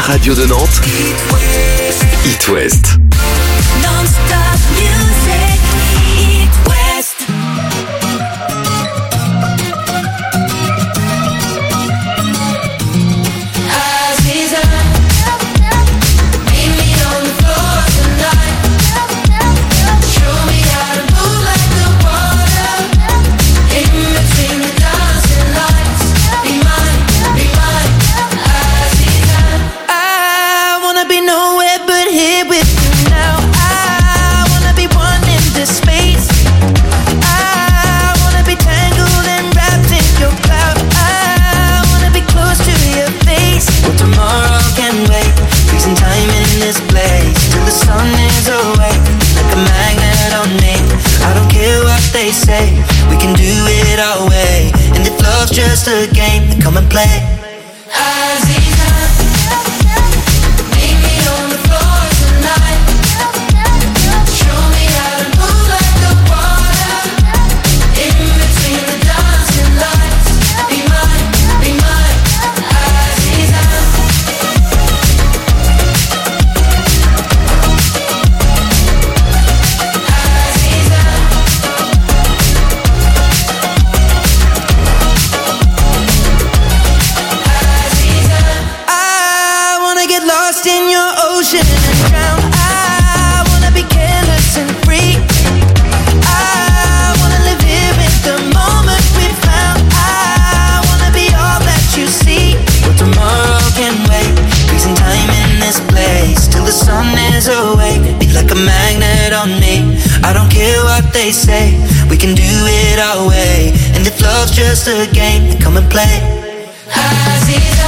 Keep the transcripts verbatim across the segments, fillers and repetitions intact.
radio de Nantes, It West. Non-stop music, It West. Just a game, then come and play. They say we can do it our way, and if love's just a game, then come and play. Aziza,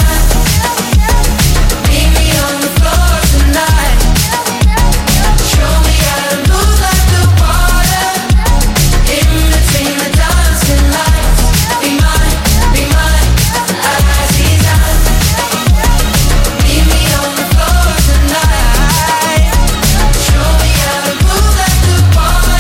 meet me on the floor tonight. Show me how to move like the water, in between the dancing lights. Be mine, be mine, Aziza. Meet me on the floor tonight. Show me how to move like the water.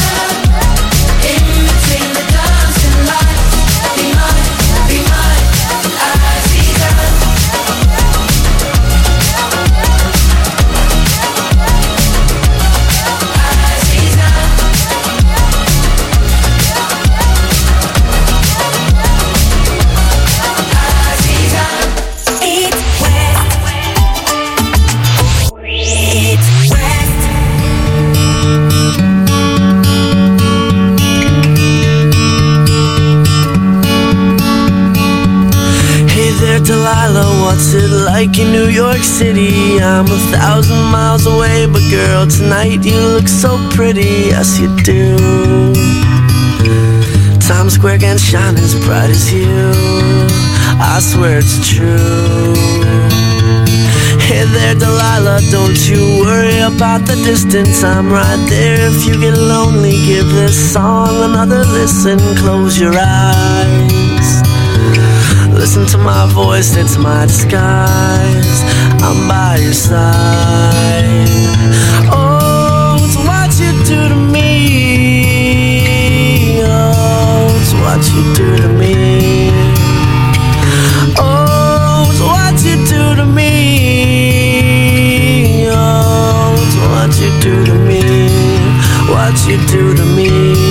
Delilah, what's it like in New York City? I'm a thousand miles away, but girl, tonight you look so pretty, yes you do. Times Square can shine as bright as you, I swear it's true. Hey there Delilah, don't you worry about the distance, I'm right there. If you get lonely, give this song another listen. Close your eyes, listen to my voice, it's my disguise. I'm by your side. Oh, it's what you do to me. Oh, it's what you do to me. Oh, it's what you do to me. Oh, it's what you do to me. What you do to me.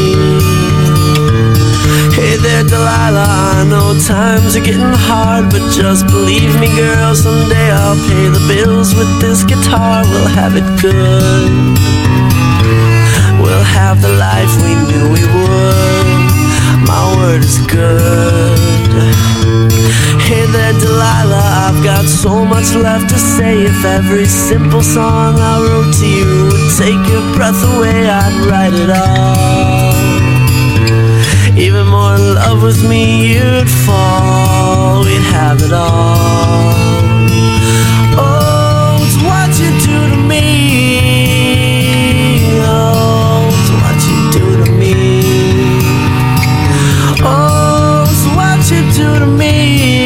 Hey there Delilah, I know times are getting hard, but just believe me girl, someday I'll pay the bills with this guitar. We'll have it good, we'll have the life we knew we would. My word is good. Hey there Delilah, I've got so much left to say. If every simple song I wrote to you would take your breath away, I'd write it all. Even more in love with me you'd fall, we'd have it all. Oh, it's what you do to me. Oh, it's what you do to me. Oh, it's what you do to me.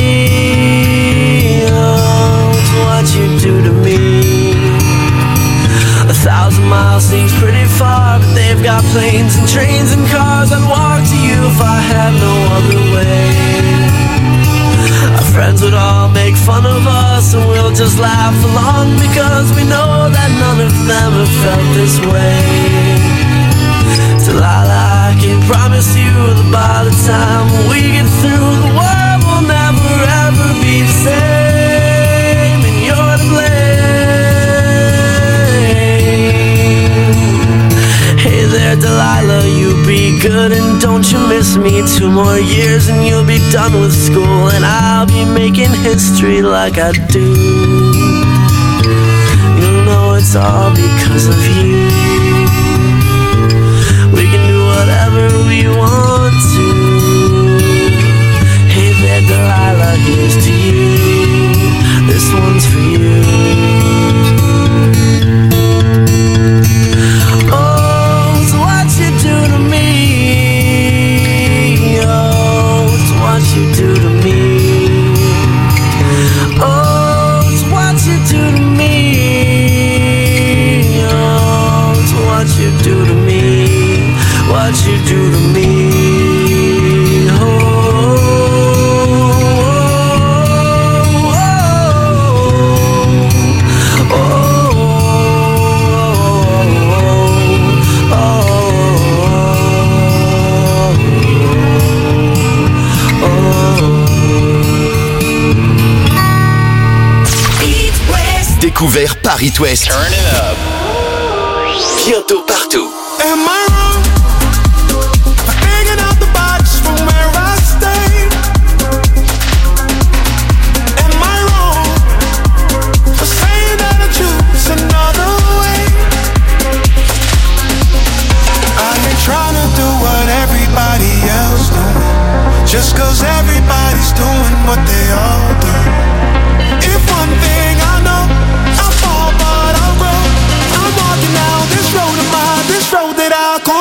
Oh, it's what you do to me. A thousand miles seems pretty far, but they've got planes and trains and cars. I'd walk to you if I had no other way. Our friends would all make fun of us, and we'll just laugh along, because we know that none of them have felt this way. Delilah, I can promise you that by the time we get through, the world will never ever be the same, and you're to blame. Hey there, Delilah, you be good and don't you miss me. Two more years and you'll be done with school, and I'll be making history like I do. You know it's all because of you. We can do whatever we want to. Hey there, Delilah, here's to you. This one's for you. Oh, it's what you do to me. Oh, it's what you do to me. Oh, it's what you do to me. Oh, it's what you do to me. What you do to me. Oh, oh, oh, oh, oh, oh. It West. Découvert par It West. Turn it up. Bientôt partout. Am I wrong for hanging out the box from where I stay? Am I wrong for saying that I choose another way? I ain't trying to do what everybody else doing, just cause everybody's doing what they all do. If one thing I know, I fall but I'll grow. I'm walking down this road of mine, this road that I call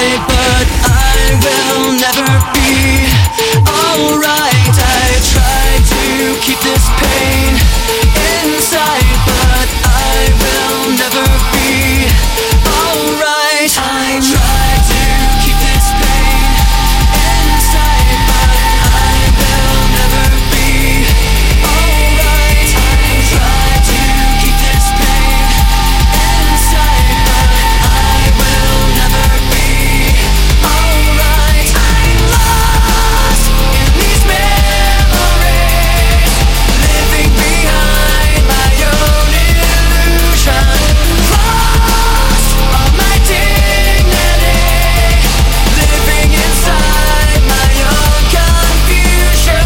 inside, but I will never be alright. I try to keep this pain inside, but I will never be alright. I try to keep this pain inside, but I will never be alright. I try to keep this pain inside, but I will never be alright. I'm lost in these memories, living behind my own illusion. Lost all my dignity, living inside my own confusion.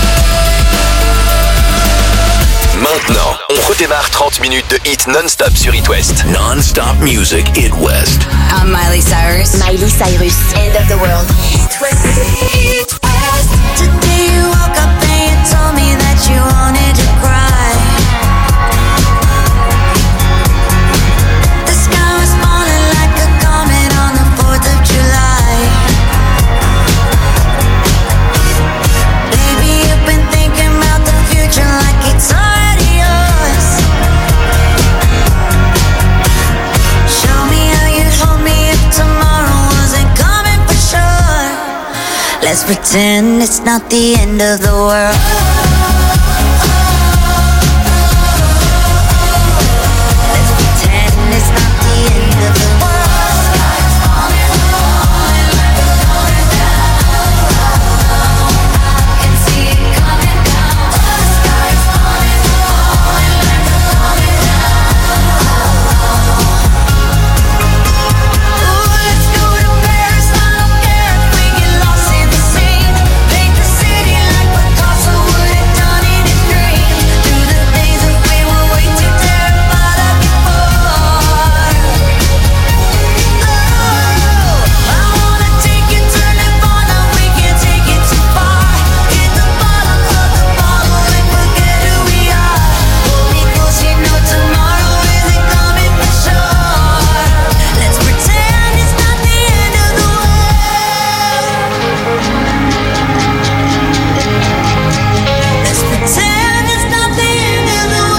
Maintenant, on redémarre trente minutes de hit non-stop sur It West. Non-stop music, It West. I'm Miley Cyrus. Miley Cyrus. End of the world. It West. It West. Today you woke up and you told me that you wanted to cry. The sky was falling like a comet on the fourth of July. Baby, you've been thinking about the future like it's already yours. Show me how you'd hold me if tomorrow wasn't coming for sure. Let's pretend it's not the end of the world. Let's pretend it's not the end of the world. Sky's falling, falling like a falling down. I can see it coming down. The sky's falling, falling like a falling down. Ooh, let's go to Paris. I don't care if we get lost in the scene. Paint the city like Picasso would have done in his dream. Do the things that we were way too terrified of before. Oh, I wanna take you, turn it on, now we can't take it too far. Hit the bottom of the bottle and forget who we are. Hold me close, you know tomorrow isn't coming for sure. Let's pretend it's not the end of the world. Let's pretend it's not the end of the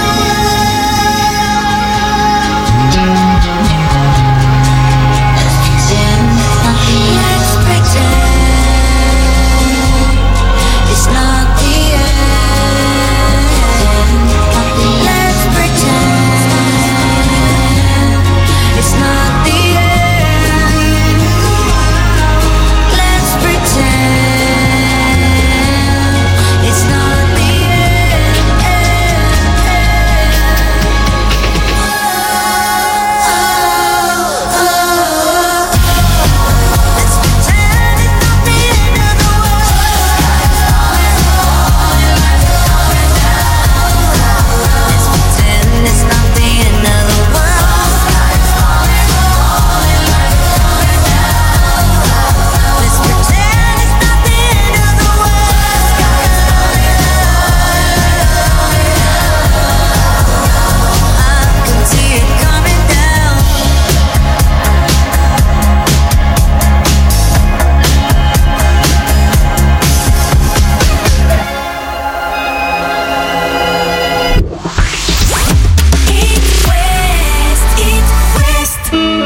world. Let's pretend it's not the end. Let's pretend it's not the end of the world. Let's pretend it's not the end of the world. I can see it coming down. It West. It West.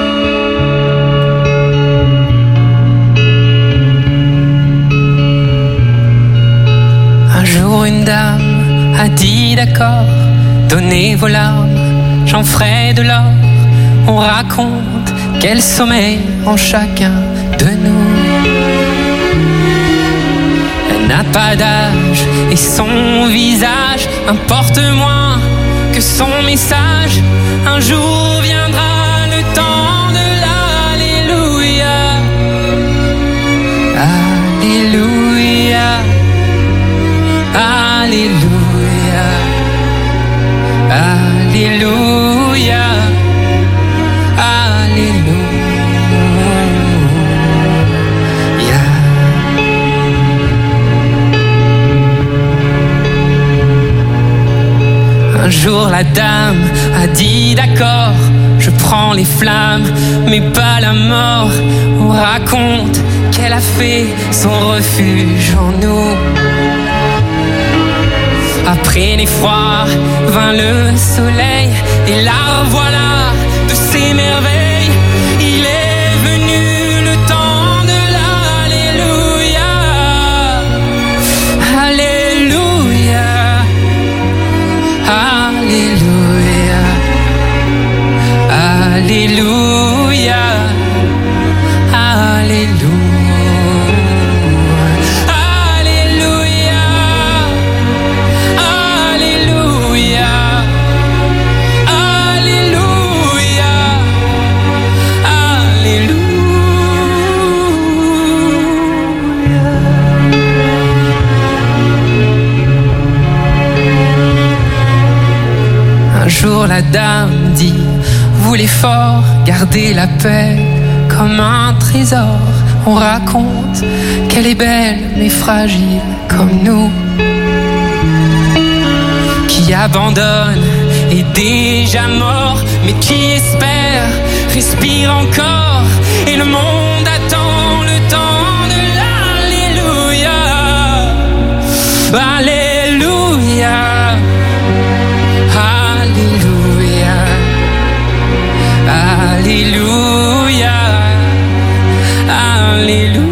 Un jour une dame a dit d'accord, donnez vos larmes, j'en ferai de l'or. On raconte quel sommeil en chacun de nous. Elle n'a pas d'âge et son visage importe moins que son message. Un jour viendra le temps de l'Alléluia. Alléluia. Alléluia. Alléluia. Alléluia. Un jour la dame a dit d'accord, je prends les flammes mais pas la mort. On raconte qu'elle a fait son refuge en nous. Après l'effroi vint le soleil, et la voilà de ses merveilles. Il est venu le temps de l'Alléluia. Alléluia. Alléluia. Alléluia. Alléluia. Un jour la dame dit, vous les forts, gardez la paix comme un trésor. On raconte qu'elle est belle mais fragile comme nous, qui abandonne est déjà mort, mais qui espère respire encore. Et le monde attend le temps de l'Alléluia. Alléluia. Alléluia. Alléluia. Alléluia.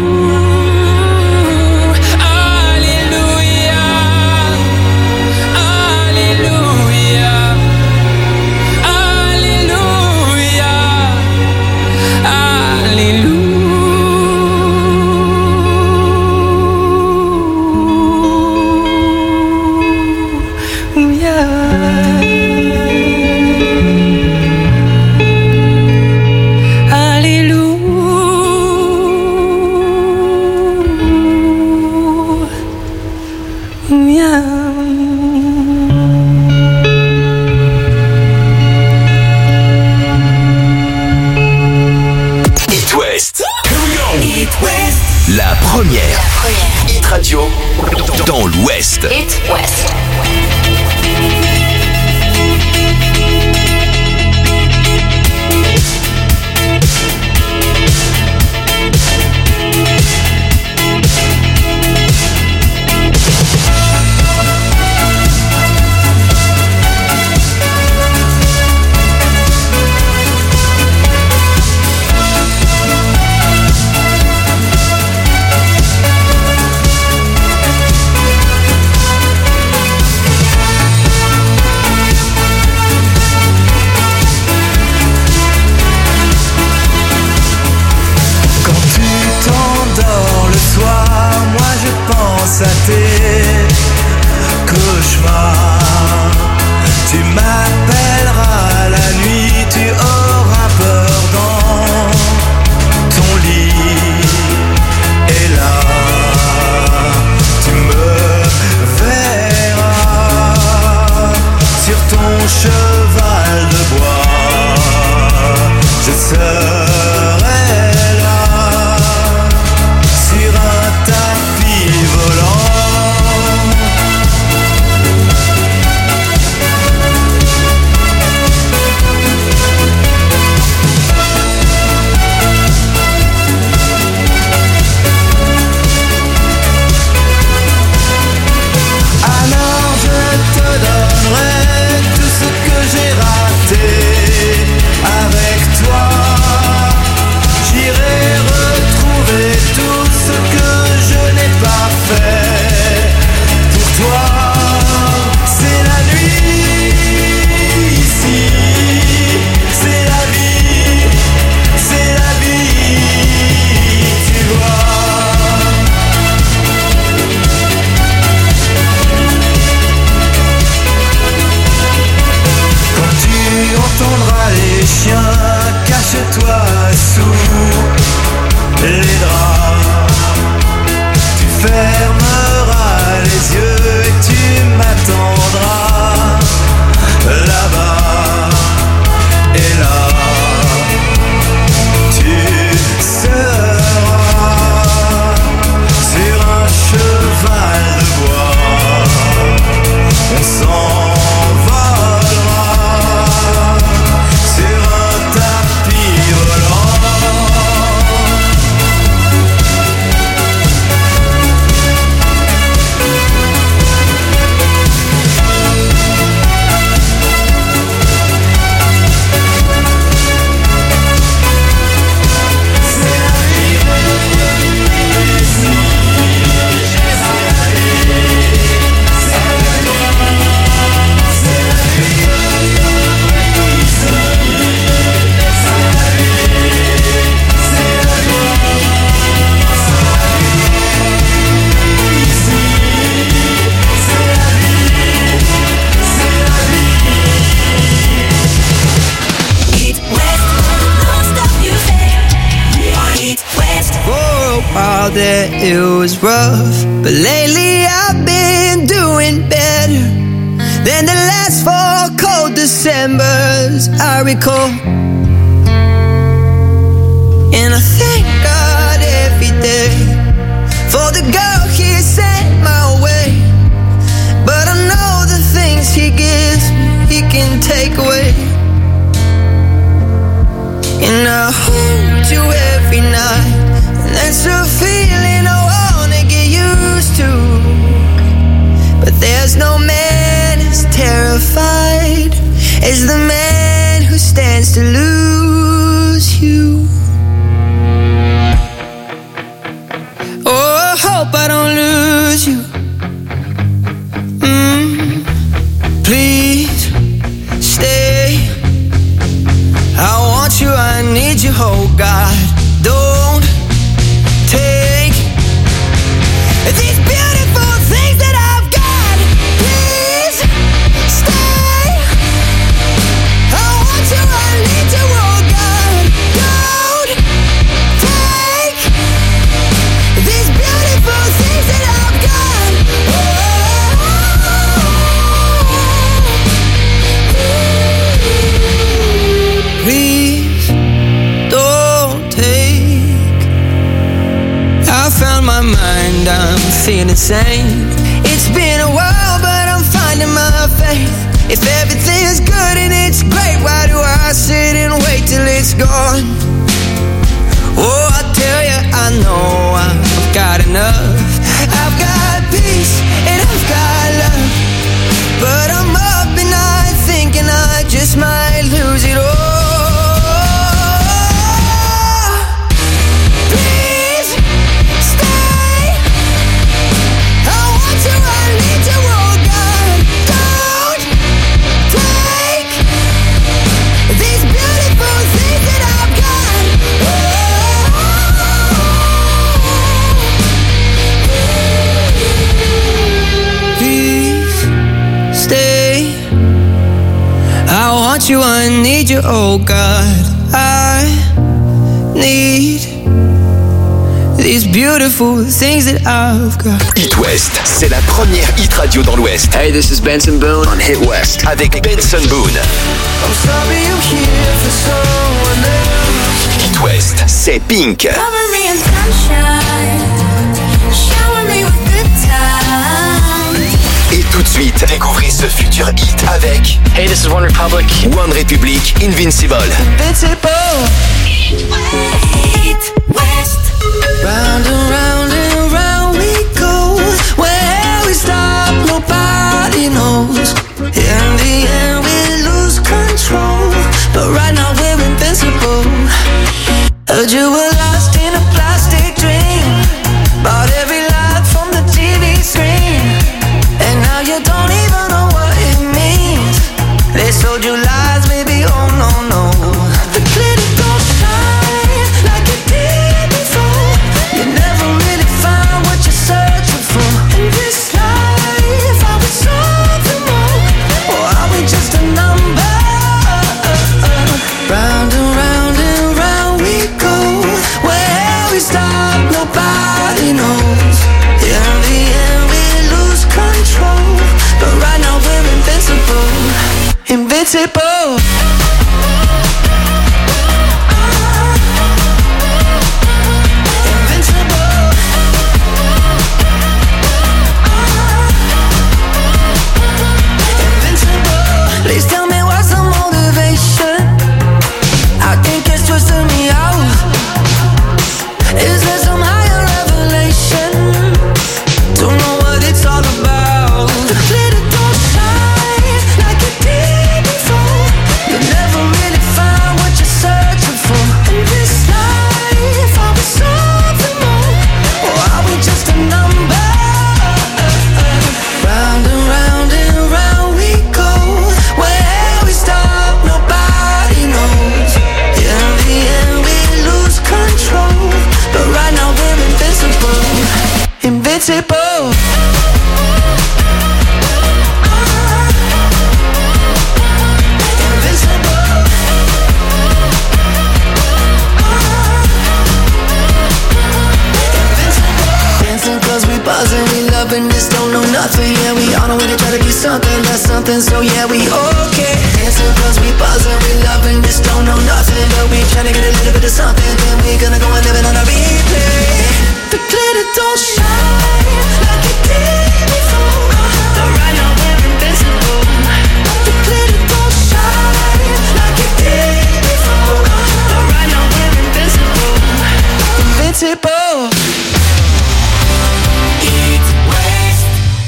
La première. La première. Hit Radio dans l'Ouest. Hit West. À tes cauchemars, tu m'appelleras la nuit, tu auras peur dans ton lit, et là tu me verras sur ton cheval de bois, je serai là sur un tapis volant. Alors je te donnerai tout ce que j'ai raté avec toi. J'irai retrouver tout ce que je n'ai pas fait pour toi. C'est la nuit ici, c'est la vie, c'est la vie, tu vois. Quand tu entendras les chiens, cache-toi sous les draps. Tu fermeras les yeux et tu m'attendras là-bas. Et là, tu seras sur un cheval de bois. On s'envolera sur un tapis volant. a while there it was rough, but lately I've been doing better than the last four cold Decembers I recall. And I thank God every day for the girl He sent my way. But I know the things He gives me, He can take away. And I hold you every night, and that's a feeling I wanna get used to. But there's no man as terrified as the man who stands to lose you. Oh, I hope I don't lose you. Mm, please stay. I want you, I need you, oh God. Don't take these beautiful things that I've got. Please stay. I want you, I need you, oh God. Don't take these beautiful things that I've got. Oh, please don't take. I found my mind, I'm feeling sane. It's been a while, but I'm finding my faith. If everything's good and it's great, why do I sit and wait till it's gone? Oh, I tell you, I know I've got enough. I've got peace and I've got love, but I'm up at night thinking I just might lose it all. Please stay. I want you, I need you, oh God. Don't take these beautiful things that I've got. Please stay. I want you, I need you, oh God. I need these beautiful things that I've got. Hit West, c'est la première hit radio dans l'Ouest. Hey, this is Benson Boone on Hit West. Avec Benson Boone. I'm sorry you're here for someone else. Hit West, c'est Pink. Cover me in sunshine, shower me with good times. Et tout de suite, découvrez ce futur hit avec Hey, this is One Republic. One Republic, Invincible. Invincible. Hit West. Round and round and round we go. Where we stop, nobody knows. In the end, we lose control, but right now we're invincible. Heard you were lost in a plastic dream, bought every lie from the T V screen, and now you don't even know what it means. They sold you lies, baby, oh no, no. The glitter don't shine like it did before. You never really find what you're searching for. In this life, are we something more, or are we just a number? Round and round and round we go. Where we stop, nobody knows. In the end, we lose control, but right now we're invincible. Invincible. Please tell me what's the motivation. I think it's twisting me out. Is there some higher revelation? Don't know what it's all about. The glitter don't shine like it did before. way to try to be something, that's something, so yeah, we okay. Dancing cause we buzzing, we loving, just don't know nothing, but we tryna get a little bit of something, then we gonna go and live it on a replay. The glitter don't shine like it did before, but right now we're invincible. The glitter don't shine like it did before, but right now we're invincible. Invincible. Eat West.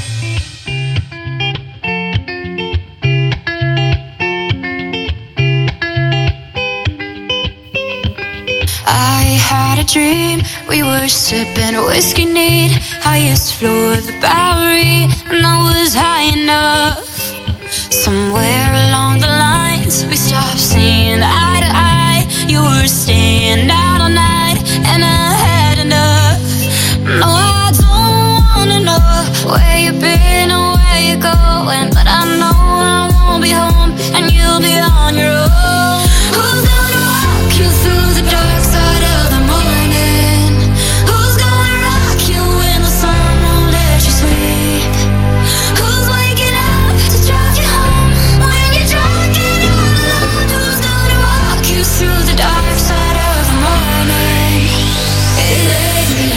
I had a dream, we were sipping whiskey neat, highest floor of the Bowery, and I was high enough. Somewhere along the lines, we stopped seeing eye to eye. You were staying out all night, and I had enough. No, I don't wanna know where you've been or where you're going, but I know I won't be home, and you'll be on your own. Who's gonna walk you through the dark side of the morning? Who's gonna rock you when the sun won't let you sleep? Who's waking up to drive you home when you're drunk and you're alone? Who's gonna walk you through the dark side of the morning? It ain't me.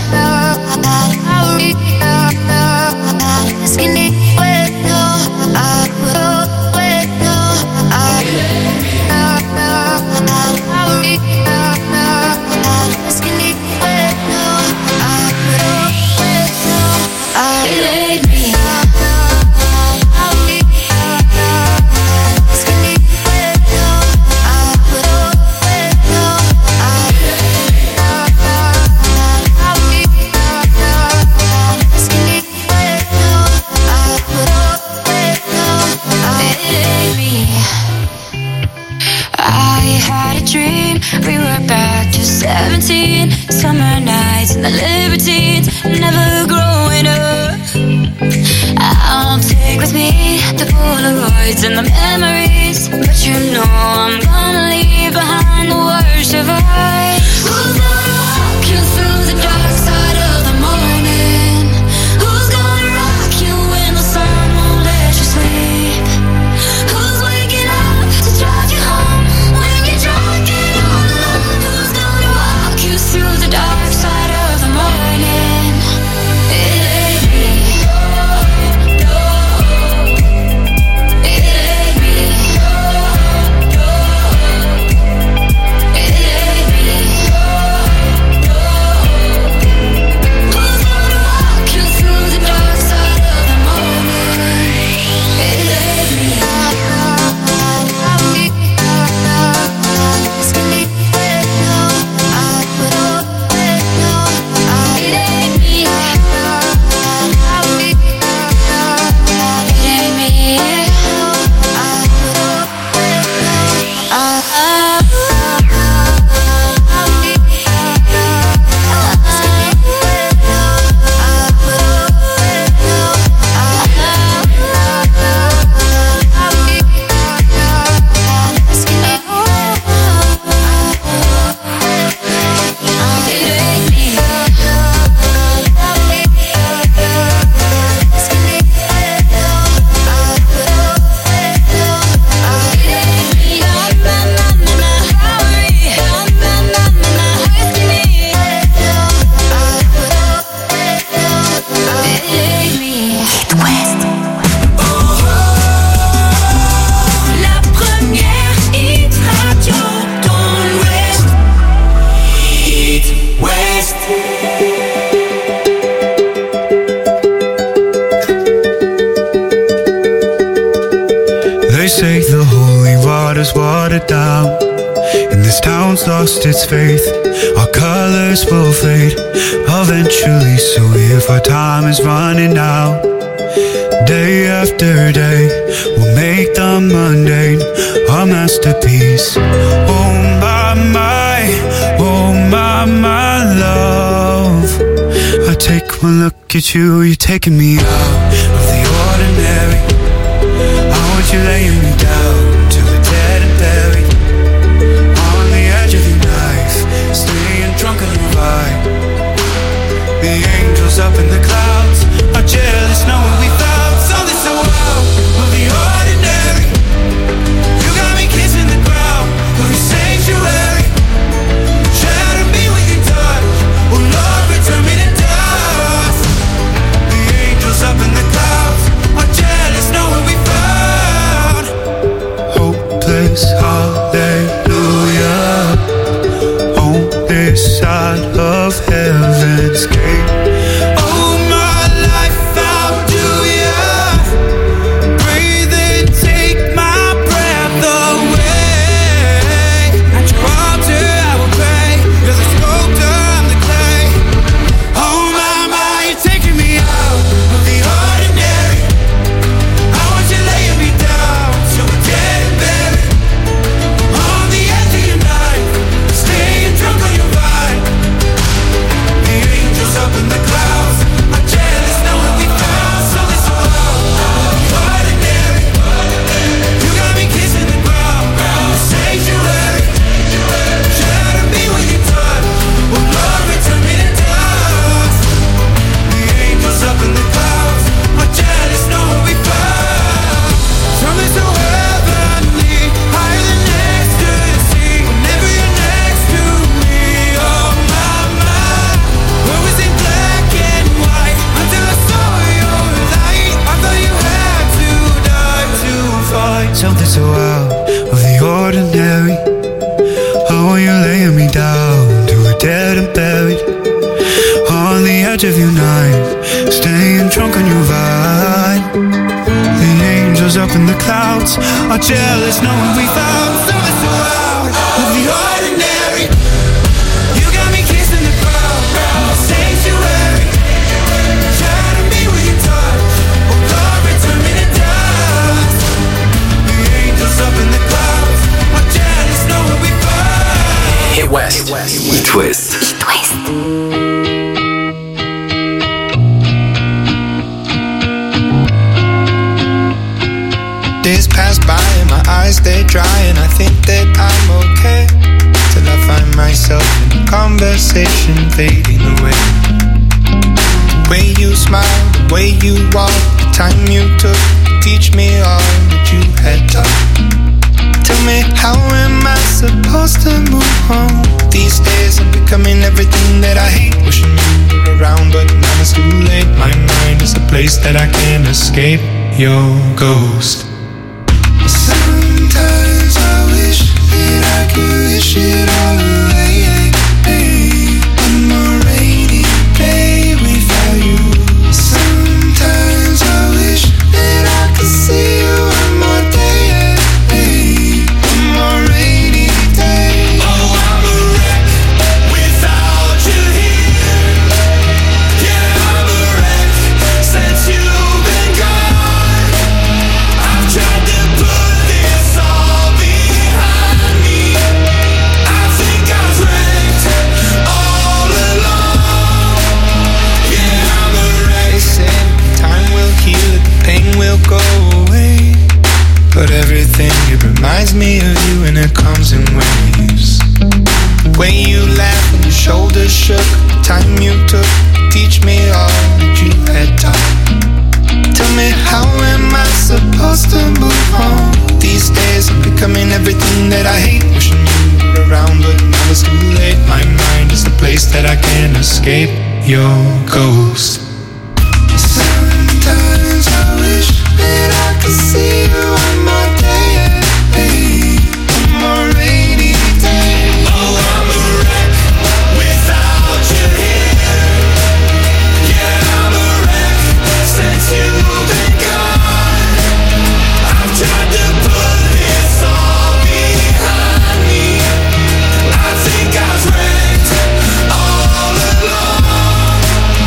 seventeen, summer nights and the libertines, never growing up. I'll take with me the Polaroids and the memories, but you know I'm gonna leave behind the worst of us. Who's gonna walk you through the dark side of the morning? Who's gonna rock you when the sun won't let you sleep? Who's waking up to drive you home when you're drunk and all alone? Who's gonna walk you through the dark side of the morning? It ain't me. No, it ain't me. No, it ain't me. No, who's gonna walk you through the dark side of the morning? It ain't me. Lost its faith, our colors will fade eventually. So if our time is running out, day after day, we'll make the mundane our masterpiece. Oh my, my, oh my, my love, I take one look at you, you're taking me out of the ordinary. I want you laying me down to the dead and buried, staying drunk on your vibe. The angels up in the clouds are jealous knowing we found something of heaven's gate. Oh, my life, how do you breathe and take my breath away? At your altar I will pray, you're the sculptor, I'm the clay. Oh my, my, you're taking me out of the ordinary. I want you laying me down so we're dead and buried. On the edge of your knife, staying drunk on your vine. The angels up in the clouds are jealous knowing we found something so ordinary. You got me kissing the ground, the sanctuary. Shatter me when you touch, oh Lord, return me to dust. The angels up in the clouds are jealous knowing we found something so heavenly, higher than ecstasy. Whenever you're next to me, oh my, my. Where was it black and white until I saw your light? I thought you had to die to find something so out of the ordinary. Oh, you're laying me down to a dead and buried. On the edge of your knife, staying drunk on your vine. The angels up in the clouds are jealous knowing we found something so out of the ordinary. You got me kissing the ground, the sanctuary. Shatter me when you touch, oh Lord, return me to dust. The angels up in the clouds are jealous knowing we found. Hit West. Eat West. Days pass by and my eyes they dry, and I think that I'm okay till I find myself in a conversation fading away. The way you smile, the way you walk, the time you took to teach me all that you had taught. Tell me, how am I supposed to move on? These days I'm becoming everything that I hate. Wishing you were around, but now it's too late. My mind is a place that I can't escape your ghost. Sometimes I wish that I could wish it all away. One more rainy day without you. Sometimes I wish that I could see you one more day. One more rainy day. Oh, I'm a wreck without you here. Yeah, I'm a wreck since you've been gone. I've tried to put this all behind me. I think I've wrecked all along. Yeah, I'm a wreck. They say time will heal it, the pain will go away. But everything, it reminds me of you, and it comes in waves. The way you laugh when your shoulders shook, the time you took to teach me all that you had taught. Tell me, how am I supposed to move on? These days I'm becoming everything that I hate. Wishing you were around, but now it's too late. My mind is the place that I can't escape your ghost. Sometimes I wish that I could see you one more day. One more rainy day. Oh, I'm a wreck without you here. Yeah, I'm a wreck since you've been gone. I've tried to put this all behind me. I think I've wrecked all along.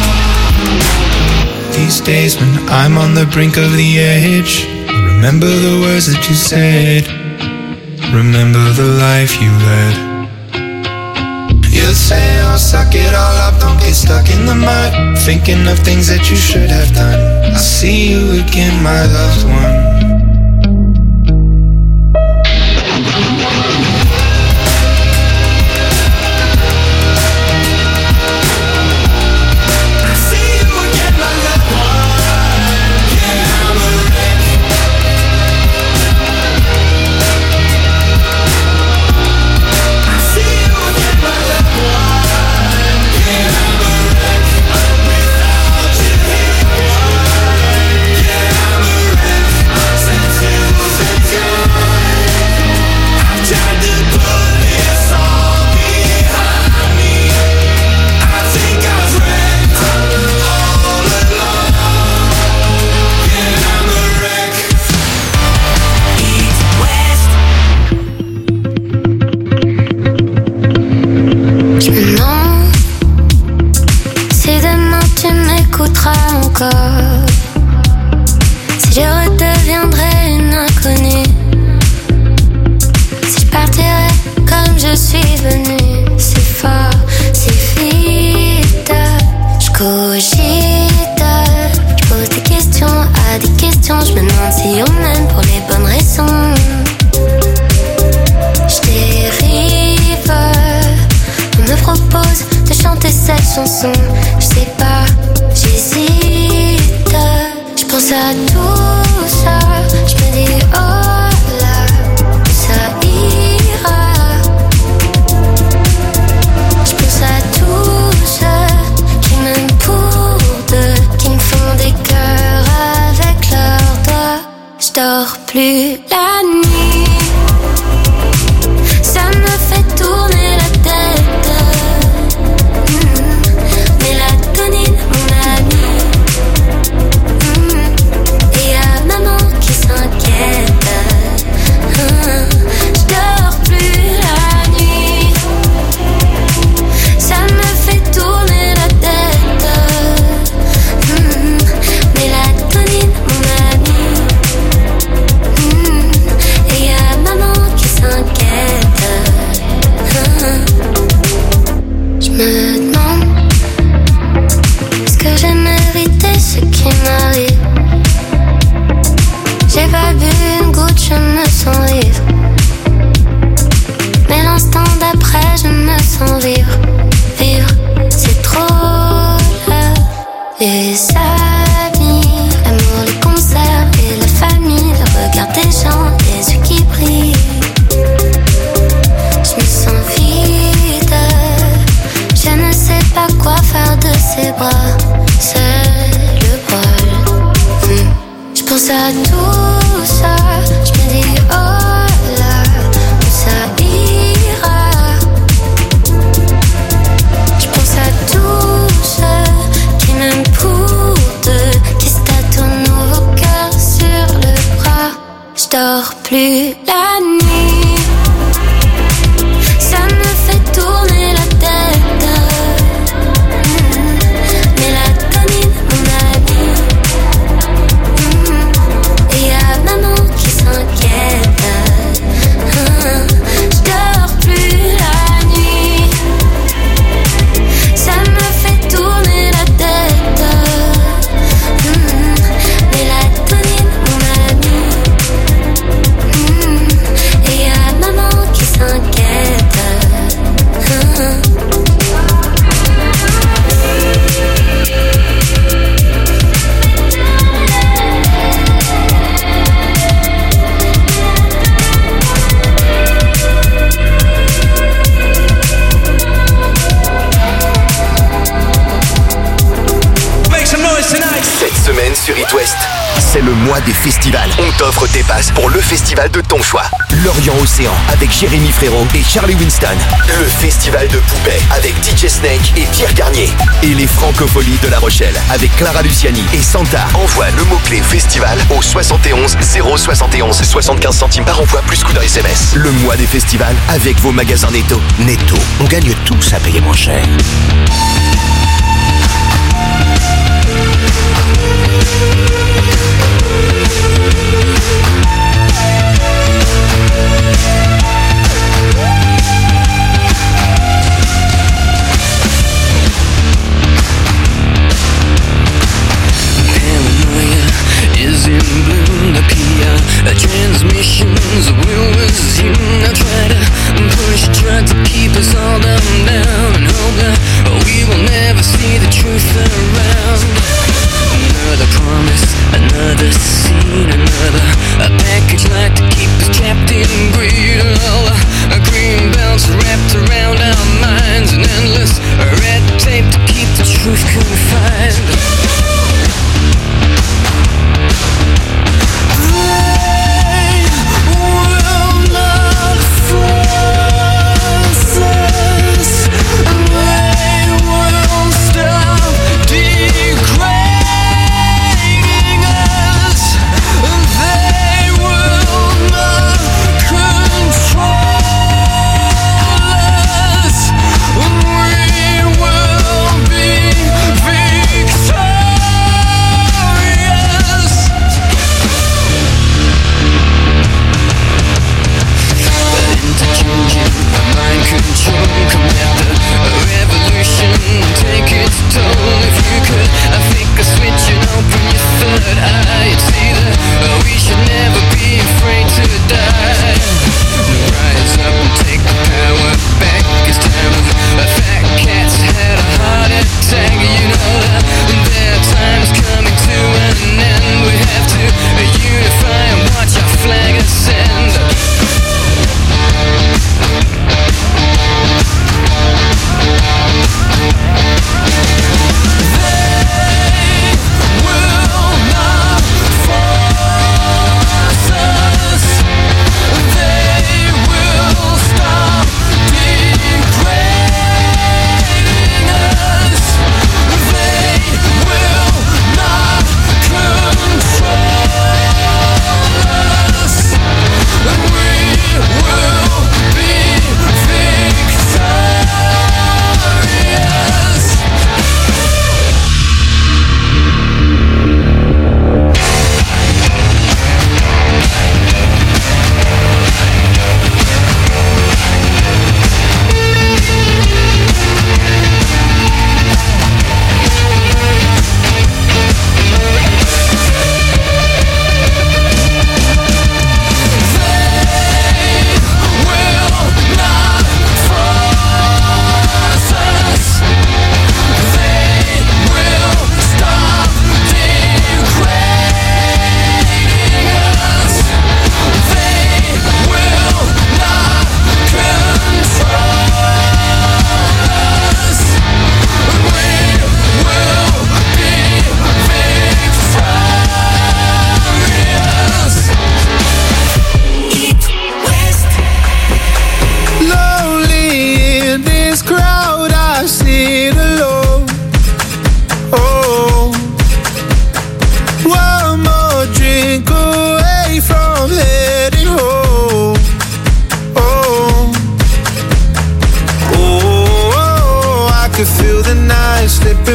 These days when I'm on the brink of the edge, I remember the words that you said. Remember the life you led. You'd say, oh, suck it all up, don't get stuck in the mud. Thinking of things that you should have done. I'll see you again, my loved one. encore. Si je redeviendrais une inconnue, si je partirais comme je suis venue, c'est fort, c'est vite. Je cogite, je pose des questions à des questions. Je me demande si on m'aime pour les bonnes raisons. Je dérive, on me propose de chanter cette chanson. Je sais pas, j'hésite. Je pense à tout ça, je me dis oh là, ça ira. Je pense à tous ceux qui m'aiment pour deux, qui me font des cœurs avec leurs doigts. Je dors plus la nuit, ça me fait tourner la tête. Mmh. Mélatonine, mon ami. Mmh. Et y'a maman qui s'inquiète. Mmh. Je dors plus la nuit, ça me fait tourner la tête. Mmh. Mélatonine, mon ami. Mmh. Et y'a maman qui s'inquiète. Je me demande, est-ce que j'ai mérité ce qui m'arrive? J'ai pas bu une goutte, je me sens vivre. Mais l'instant d'après, je me sens vivre. Vivre, c'est trop là. Les amis, l'amour, les concerts et la famille, le regard des gens, les yeux qui brillent. Je me sens vide, je ne sais pas quoi faire de ces bras. C'est le poil. Hum. Je pense à tout ça, je me dis oh là, ça ira. Je pense à tous ceux qui m'aiment pour deux, qui se tatouent nos cœurs sur le bras. Je dors plus la nuit, ça me fait tourner la tête. Mmh. Mélatonine, mon ami. Mmh. Et y'a maman qui s'inquiète. Mmh. Je dors plus la nuit, ça me fait tourner la tête. Mmh. Mélatonine, mon ami. Mmh. Et y'a maman qui s'inquiète. Mmh. Cette semaine sur It West, c'est le mois des festivals. On t'offre tes passes pour le festival de ton choix. Lorient Océan avec Jérémy Frérot et Charlie Winston. Le festival de Poupée avec D J Snake et Pierre Garnier. Et les Francopholies de La Rochelle avec Clara Luciani et Santa. Envoie le mot-clé festival au soixante et onze zéro soixante et onze soixante-quinze centimes par envoi plus coup d'un S M S. Le mois des festivals avec vos magasins Netto. Netto, on gagne tous à payer moins cher. Is in bloom, the P I transmissions will resume. I try to push, try to keep us all down, down, and hope that we will never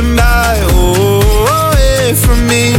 slipping by, oh, away from me.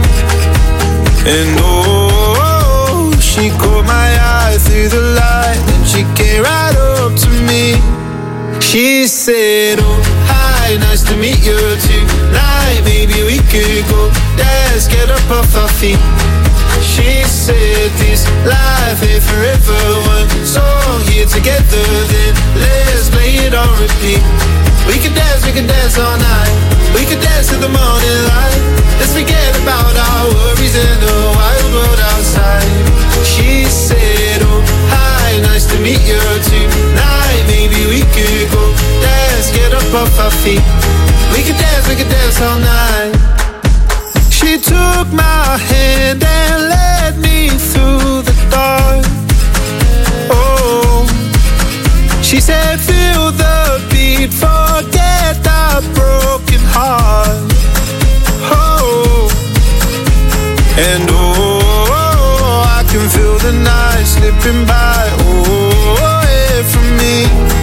And oh, she caught my eye through the light, and she came right up to me. She said, oh, hi, nice to meet you tonight. Maybe we could go dance, get up off our feet. She said this life ain't forever, one song here together, then let's play it on repeat. We could dance, we could dance all night. We could dance till the morning light. Let's forget about our worries and the wild world outside. She said, oh, hi, nice to meet you tonight. Maybe we could go dance, get up off our feet. We could dance, we could dance all night. She took my hand and led me through the dark. Oh, she said, feel the beat, forget that broken heart. Oh, and oh, I can feel the night slipping by, oh, away from me.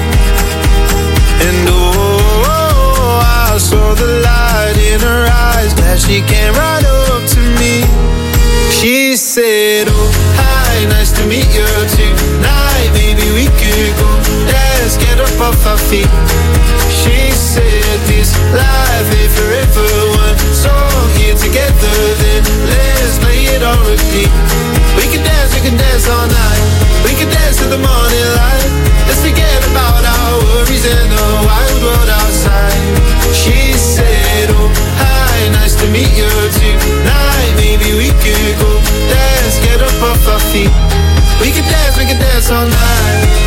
And oh, I saw the light in her eyes, glad she came right up to me. She said, oh, hi, nice to meet you tonight. Maybe we could go dance, get up off our feet. She said this life ain't forever, one song here together, then let's play it on repeat. We can dance, we can dance all night. We can dance till the morning light. Let's forget about our worries and the wild world outside. She said, oh, hi, nice to meet you tonight. Maybe we could go dance, get up off our feet. We can dance, we can dance all night.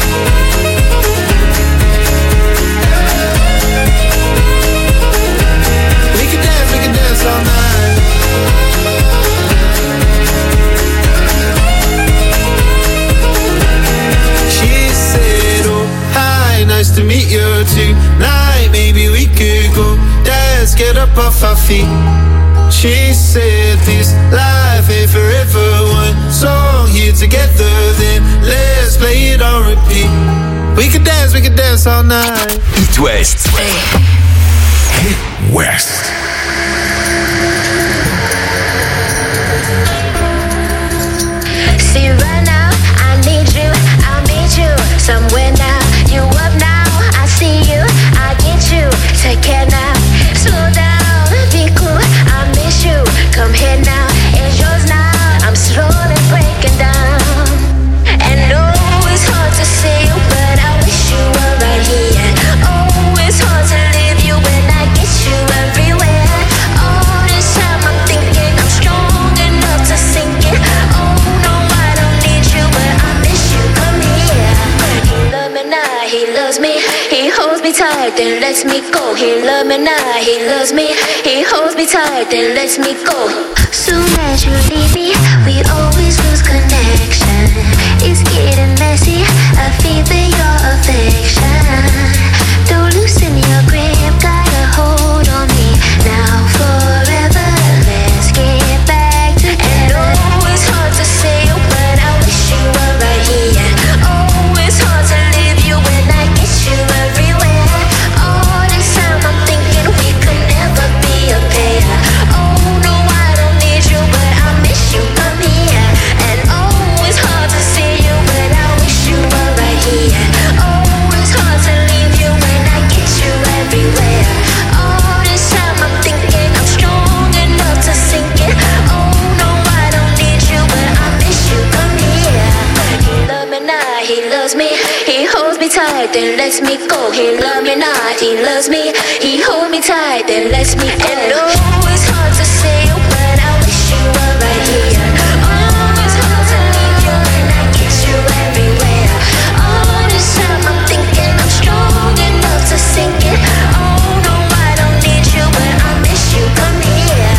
All night. She said, oh, hi, nice to meet you tonight. Maybe we could go dance, get up off our feet. She said this life ain't forever, one song here together, then let's play it on repeat. We could dance, we could dance all night. It West. It West. See right now, I need you, I'll meet you somewhere now. You up now, I see you, I get you. Take care now, slow down, be cool, I miss you. Come here now, it's yours now. I'm slowly breaking down. And oh, it's hard to see you, but I wish you were right here. Oh, it's hard to leave you when I get you everywhere. All this time I'm thinking I'm strong enough to sink it. Oh no, I don't need you, but I miss you. Come here. He loves me now, he loves me. He holds me tight, then lets me go. He loves me now, he loves me. He holds me tight, then lets me go. Soon as you leave me, we always lose connection. It's getting messy, I feel your affection. Don't loosen your grip, got a hold on me. Now forever, let's get back together. And oh, it's hard to say, but I wish you were right here. Oh, it's hard to leave you when I get you everywhere. All this time I'm thinking we could never be a pair. Oh no, I don't need you, but I miss you. Come here. And oh, it's hard to see you, but I wish you were right here. Oh, it's hard to leave you when I get you everywhere. All this time I'm thinking I'm strong enough to sink it. Oh no, I don't need you, but I miss you. Come here. He loves me now, he loves me. He holds me tight, then lets me go. He loves me now, he loves me. He holds me tight, then lets me go. And oh, it's hard to say, but I wish you were right here. Oh, it's hard to leave you when I get you everywhere. All this time I'm thinking I'm strong enough to sink it. Oh no, I don't need you, but I miss you. Come here.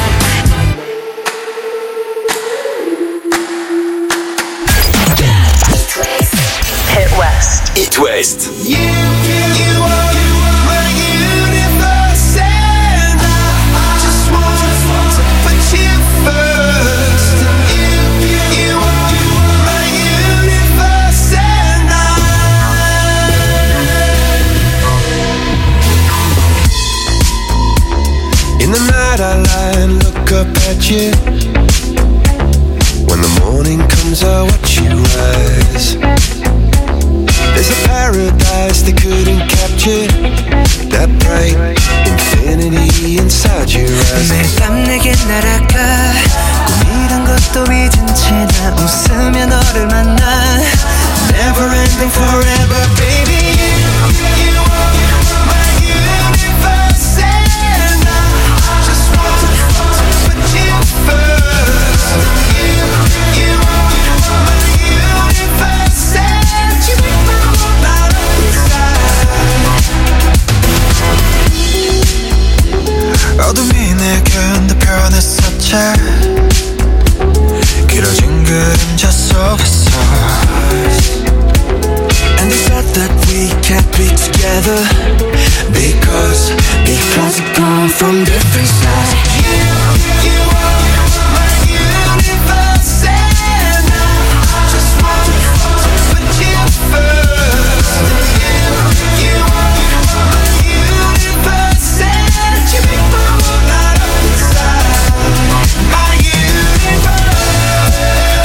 Hit West. It West. You, you are my universe, and I just want to put you first. You, you are my universe, and I In the night I lie and look up at you. When the morning comes I watch you rise. There's a paradise they couldn't capture. That bright infinity inside your eyes. 매일 밤 내게 날아가 꿈이란 것도 잊은 채 나 웃으며 너를 만나. Never ending forever baby. You, you are my universe and I just want to put you first. You, you are my universe and you make my world light up inside. 어둠이 내겐 더 변했었지. 길어진 그림자 속에서. And they said that we can't be together Because, because we come from different sides. You, you are my universe and I just want to put you first. You, you are my universe and you make my world light up inside. My universe,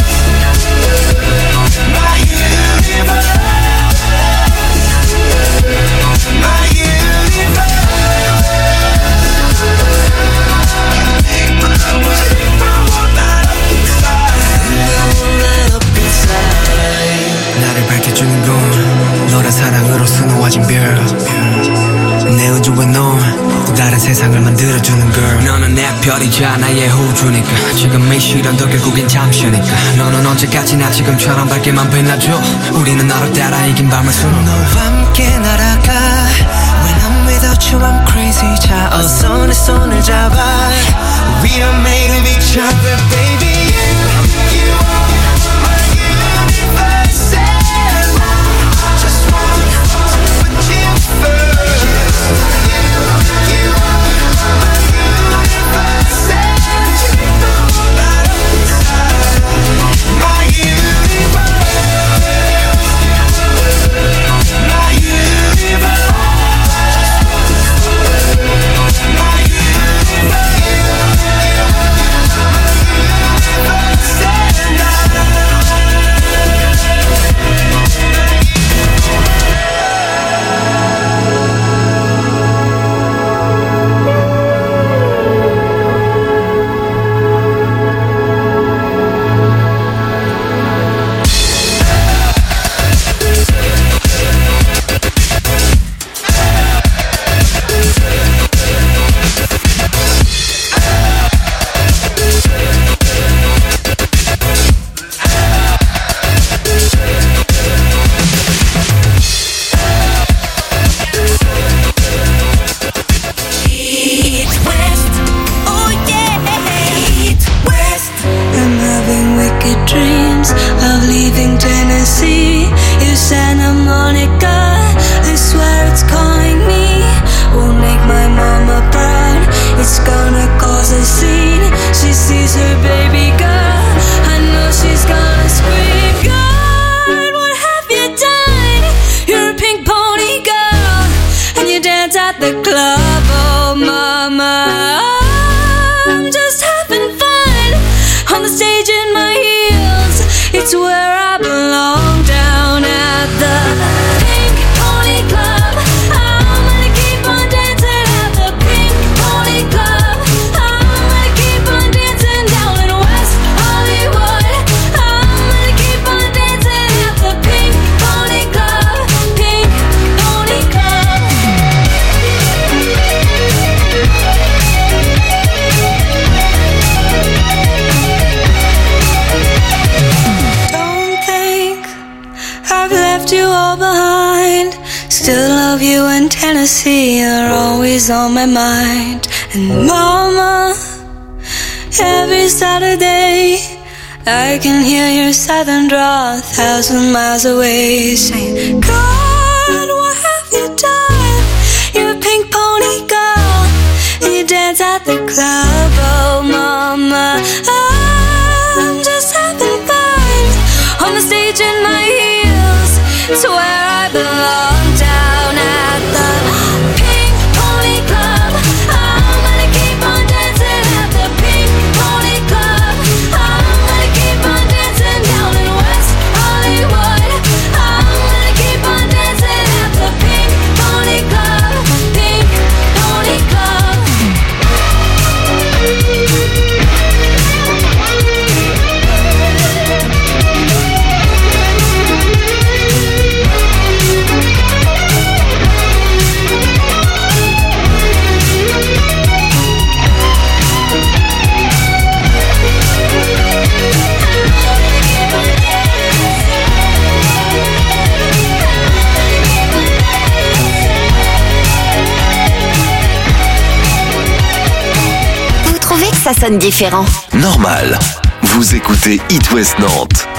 my universe. 나를 밝혀주는 건 너란 사랑으로 수놓아진 별. 내 우주에 넌 또 다른 세상을 만들어주는 girl. 너는 내 별이자 나의 호주니까 지금 이 시련도 결국엔 잠시니까. 너는 언제까지나 지금처럼 밝게만 빛나줘. 우리는 너를 따라 이긴 밤을 수놓아. 너와 함께 날아가. When I'm without you I'm crazy. 자 어서 내 손을 잡아. We are made of each other baby. You, you are my universe and I just want to put you first. You, you are my universe and you make the whole light up inside. My universe, my universe. My Tennessee are always on my mind. And mama, every Saturday I can hear your southern drawl a thousand miles away, saying, God, what have you done? You're a pink pony girl and you dance at the club. Oh mama, I'm just having fun on the stage in my heels. It's where I belong, down at the Pink Pony Club. I'm gonna keep on ça sonne différent. Normal. Vous écoutez It West Nantes.